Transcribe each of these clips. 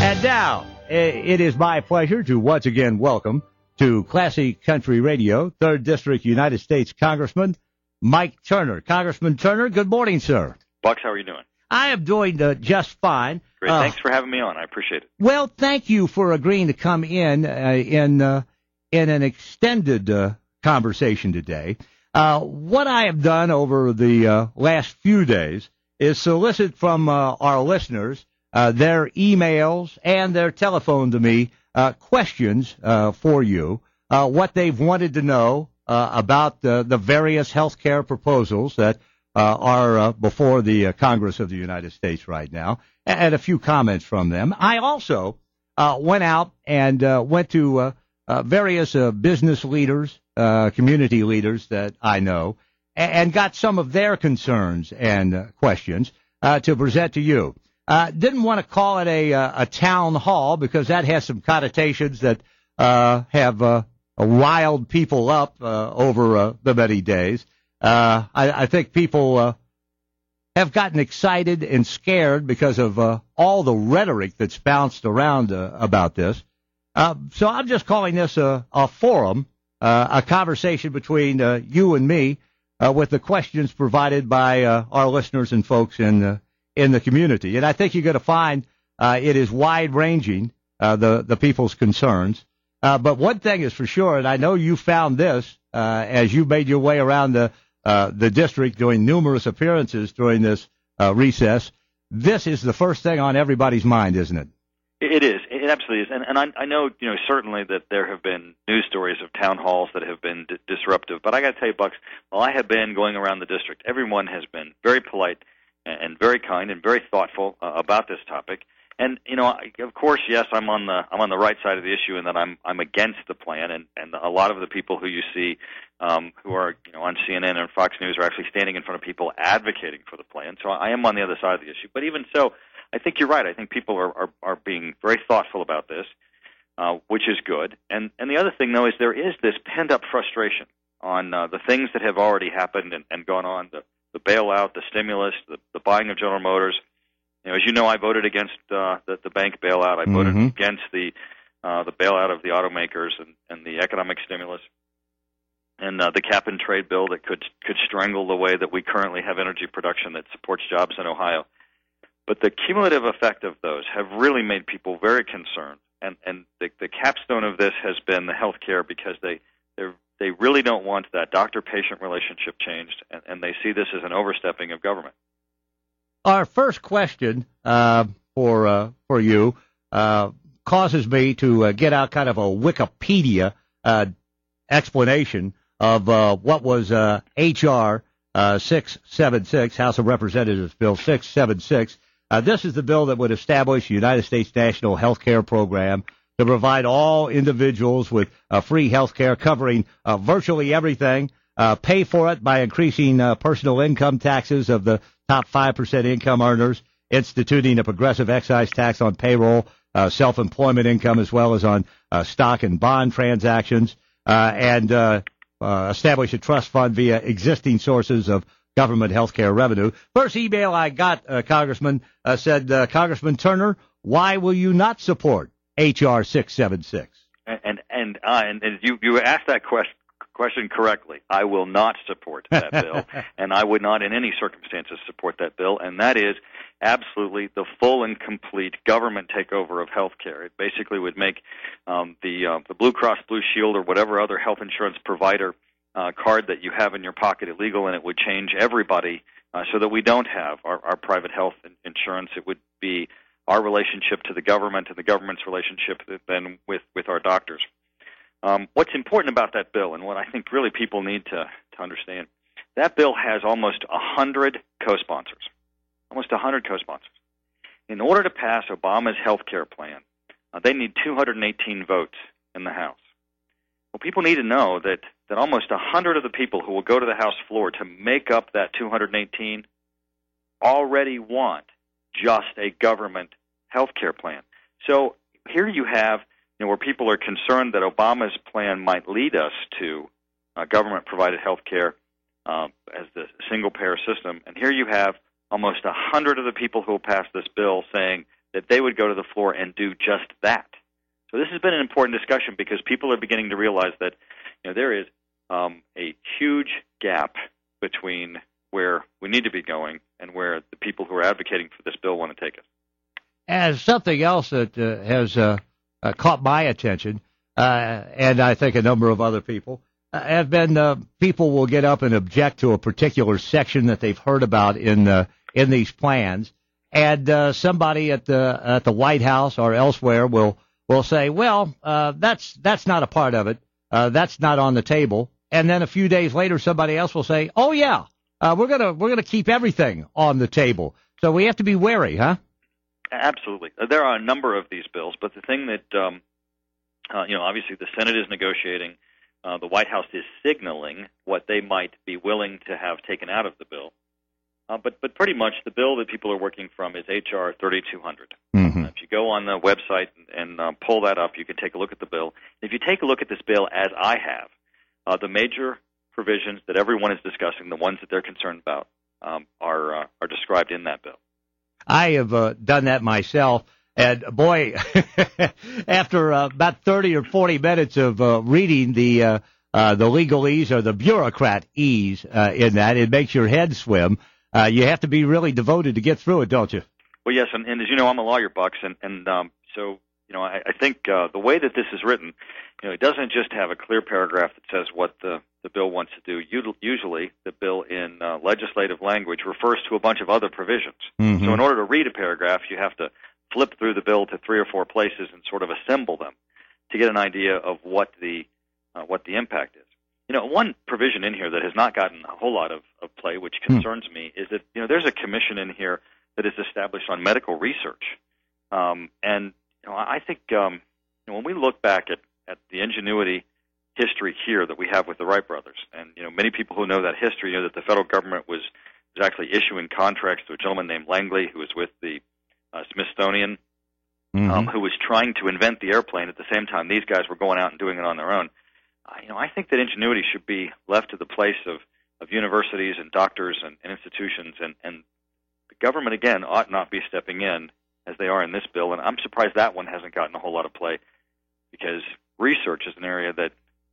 And now, it is my pleasure to once again welcome to Classic Country Radio, 3rd District United States Congressman Mike Turner. Congressman Turner, good morning, sir. Bucks, how are you doing? I am doing just fine. Great. Thanks for having me on. I appreciate it. Well, thank you for agreeing to come in an extended conversation today. What I have done over the last few days is solicit from our listeners their emails and their telephone to me questions for you, what they've wanted to know about the various health care proposals that are before the Congress of the United States right now, and a few comments from them. I also went out and went to various business leaders, community leaders that I know, and got some of their concerns and questions to present to you. Didn't want to call it a town hall because that has some connotations that have riled people up over the many days. I think people have gotten excited and scared because of all the rhetoric that's bounced around about this. So I'm just calling this a forum, a conversation between you and me with the questions provided by our listeners and folks in the community. And I think you're going to find it is wide-ranging, the people's concerns. But one thing is for sure, and I know you found this as you made your way around the district doing numerous appearances during this recess, this is the first thing on everybody's mind, isn't it? It is. It absolutely is. And I know, certainly that there have been news stories of town halls that have been disruptive. But I got to tell you, Bucks, while I have been going around the district, everyone has been very polite and very kind and very thoughtful about this topic. And of course, yes, I'm on the right side of the issue in that I'm against the plan, and a lot of the people who you see who are on CNN and Fox News are actually standing in front of people advocating for the plan. So I am on the other side of the issue. But even so, I think you're right. I think people are being very thoughtful about this, which is good. And the other thing, though, is there is this pent-up frustration on the things that have already happened and gone on, the bailout, the stimulus, the buying of General Motors. As you know, I voted against the bank bailout. I voted against the bailout of the automakers and the economic stimulus, and the cap-and-trade bill that could strangle the way that we currently have energy production that supports jobs in Ohio. But the cumulative effect of those have really made people very concerned, and the capstone of this has been the health care, because they really don't want that doctor-patient relationship changed, and they see this as an overstepping of government. Our first question for you causes me to get out kind of a Wikipedia explanation of what was H.R. 676, House of Representatives Bill 676. This is the bill that would establish the United States National Health Care Program to provide all individuals with free health care covering virtually everything, pay for it by increasing personal income taxes of the top 5% income earners, instituting a progressive excise tax on payroll, self-employment income, as well as on stock and bond transactions, and establish a trust fund via existing sources of government health care revenue. First email I got, Congressman, said, Congressman Turner, why will you not support H.R. 676? And you asked that question correctly. I will not support that bill, and I would not in any circumstances support that bill, and that is absolutely the full and complete government takeover of health care. It basically would make the Blue Cross Blue Shield or whatever other health insurance provider card that you have in your pocket illegal, and it would change everybody so that we don't have our private health insurance. It would be our relationship to the government and the government's relationship then with our doctors. What's important about that bill, and what I think really people need to understand, that bill has almost 100 co-sponsors. Almost 100 co-sponsors. In order to pass Obama's health care plan, they need 218 votes in the House. Well, people need to know that almost 100 of the people who will go to the House floor to make up that 218 already want just a government health care plan. So here you have where people are concerned that Obama's plan might lead us to government-provided health care as the single-payer system. And here you have almost 100 of the people who will pass this bill saying that they would go to the floor and do just that. So this has been an important discussion because people are beginning to realize that there is a huge gap between where we need to be going and where the people who are advocating for this bill want to take us. As something else that has caught my attention, and I think a number of other people, have been people will get up and object to a particular section that they've heard about in these plans, and somebody at the White House or elsewhere will say, well, that's not a part of it, that's not on the table, and then a few days later somebody else will say, oh yeah, we're gonna keep everything on the table. So we have to be wary, huh? Absolutely. There are a number of these bills, but the thing that obviously the Senate is negotiating. The White House is signaling what they might be willing to have taken out of the bill. But pretty much the bill that people are working from is H.R. 3200. Mm-hmm. If you go on the website and pull that up, you can take a look at the bill. If you take a look at this bill as I have, the major provisions that everyone is discussing, the ones that they're concerned about, are described in that bill. I have done that myself. And boy, after about 30 or 40 minutes of reading the legalese or the bureaucrat-ese in that, it makes your head swim. You have to be really devoted to get through it, don't you? Well, yes, and as you know, I'm a lawyer, Bucks, and so I think the way that this is written, it doesn't just have a clear paragraph that says what the bill wants to do. Usually, the bill in legislative language refers to a bunch of other provisions. Mm-hmm. So in order to read a paragraph, you have to flip through the bill to 3 or 4 places and sort of assemble them to get an idea of what the impact is. One provision in here that has not gotten a whole lot of play, which concerns me, is that there's a commission in here that is established on medical research, and I think when we look back at the ingenuity history here that we have with the Wright brothers, and many people who know that history know that the federal government was actually issuing contracts to a gentleman named Langley who was with the Smithsonian, mm-hmm. Who was trying to invent the airplane at the same time these guys were going out and doing it on their own. I think that ingenuity should be left to the place of universities and doctors and institutions, and the government, again, ought not be stepping in as they are in this bill, and I'm surprised that one hasn't gotten a whole lot of play, because research is an area that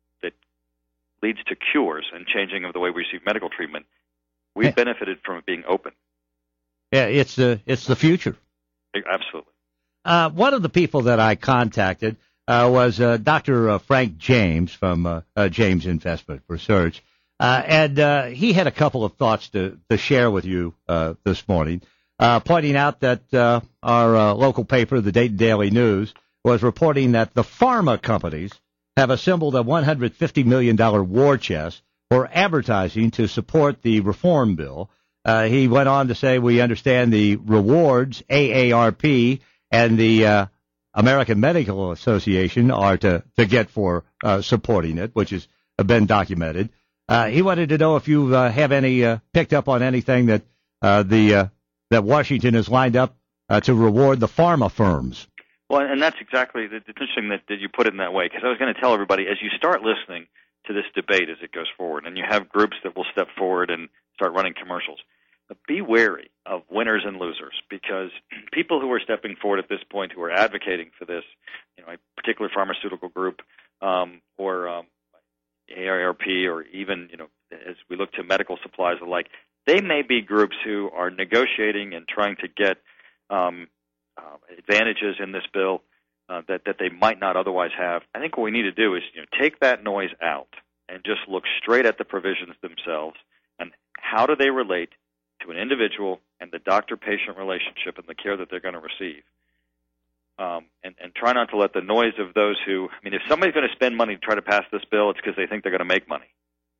leads to cures and changing of the way we receive medical treatment. We've benefited from it being open. Yeah, it's the future. Absolutely. One of the people that I contacted was Dr. Frank James from James Investment Research, and he had a couple of thoughts to share with you this morning, pointing out that our local paper, the Dayton Daily News, was reporting that the pharma companies have assembled a $150 million war chest for advertising to support the reform bill. He went on to say, we understand the rewards, AARP, and the American Medical Association are to get for supporting it, which has been documented. He wanted to know if you have any picked up on anything that that Washington has lined up to reward the pharma firms. Well, and that's exactly it's interesting that you put it in that way, because I was going to tell everybody, as you start listening to this debate as it goes forward, and you have groups that will step forward and start running commercials, be wary of winners and losers, because people who are stepping forward at this point, who are advocating for this, a particular pharmaceutical group or AARP, or even, as we look to medical supplies alike, they may be groups who are negotiating and trying to get advantages in this bill that they might not otherwise have. I think what we need to do is take that noise out and just look straight at the provisions themselves and how do they relate to an individual and the doctor-patient relationship and the care that they're going to receive. And try not to let the noise of those who, if somebody's going to spend money to try to pass this bill, it's because they think they're going to make money.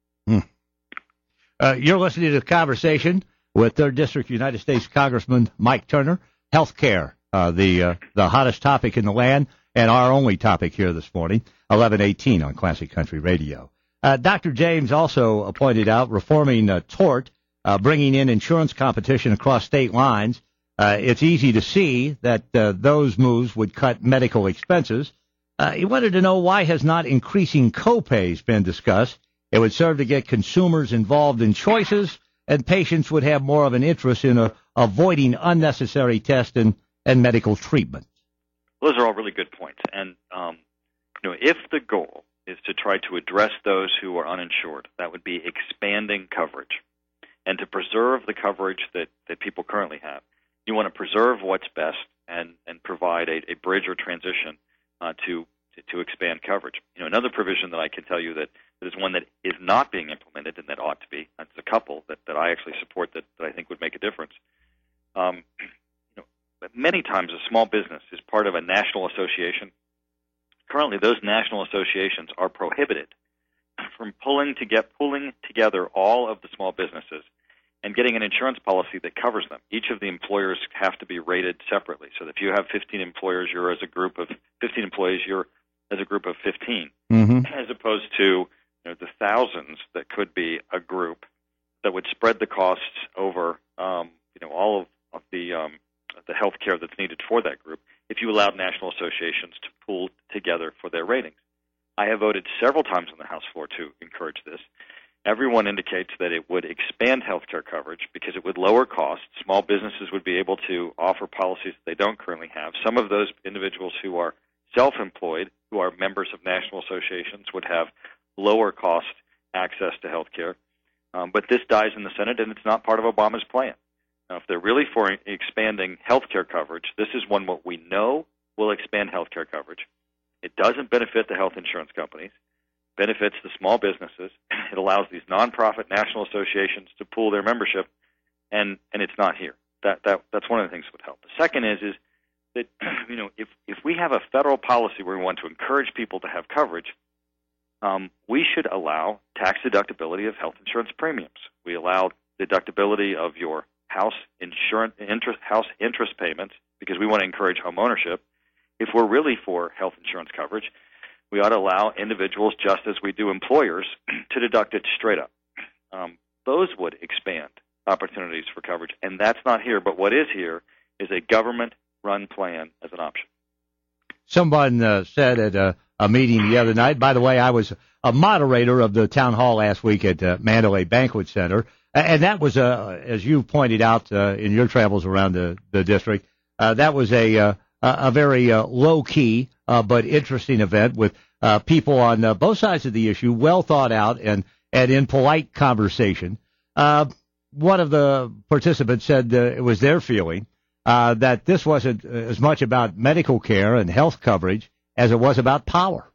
You're listening to the conversation with 3rd District United States Congressman Mike Turner. Healthcare, the hottest topic in the land and our only topic here this morning, 11:18 on Classic Country Radio. Dr. James also pointed out reforming tort, bringing in insurance competition across state lines. It's easy to see that those moves would cut medical expenses. He wanted to know, why has not increasing copays been discussed? It would serve to get consumers involved in choices, and patients would have more of an interest in avoiding unnecessary tests and and medical treatment. Those are all really good points. And, if the goal is to try to address those who are uninsured, that would be expanding coverage. And to preserve the coverage that people currently have, you want to preserve what's best and provide a bridge or transition to expand coverage. Another provision that I can tell you that is one that is not being implemented and that ought to be, that's a couple that I actually support that I think would make a difference. Many times a small business is part of a national association. Currently, those national associations are prohibited from pulling together all of the small businesses and getting an insurance policy that covers them. Each of the employers have to be rated separately. So if you have 15 employers, you're as a group of 15 employees, you're as a group of 15, as opposed to the thousands that could be a group that would spread the costs over all of the health care that's needed for that group if you allowed national associations to pool together for their ratings. I have voted several times on the House floor to encourage this. Everyone indicates that it would expand health care coverage because it would lower costs. Small businesses would be able to offer policies that they don't currently have. Some of those individuals who are self-employed, who are members of national associations, would have lower cost access to health care. But this dies in the Senate, and it's not part of Obama's plan. Now, if they're really for expanding health care coverage, this is one what we know will expand health care coverage. It doesn't benefit the health insurance companies. It benefits the small businesses. It allows these nonprofit national associations to pool their membership, and it's not here. That's one of the things that would help. The second is that if we have a federal policy where we want to encourage people to have coverage, we should allow tax deductibility of health insurance premiums. We allow deductibility of your house interest payments because we want to encourage home ownership. If we're really for health insurance coverage, we ought to allow individuals, just as we do employers, to deduct it straight up. Those would expand opportunities for coverage, and that's not here. But what is here is a government-run plan as an option. Someone said at a meeting the other night, by the way, I was a moderator of the town hall last week at Mandalay Banquet Center, and that was, as you pointed out in your travels around the district, that was a very low-key but interesting event with people on both sides of the issue, well thought out and in polite conversation. One of the participants said it was their feeling that this wasn't as much about medical care and health coverage as it was about power.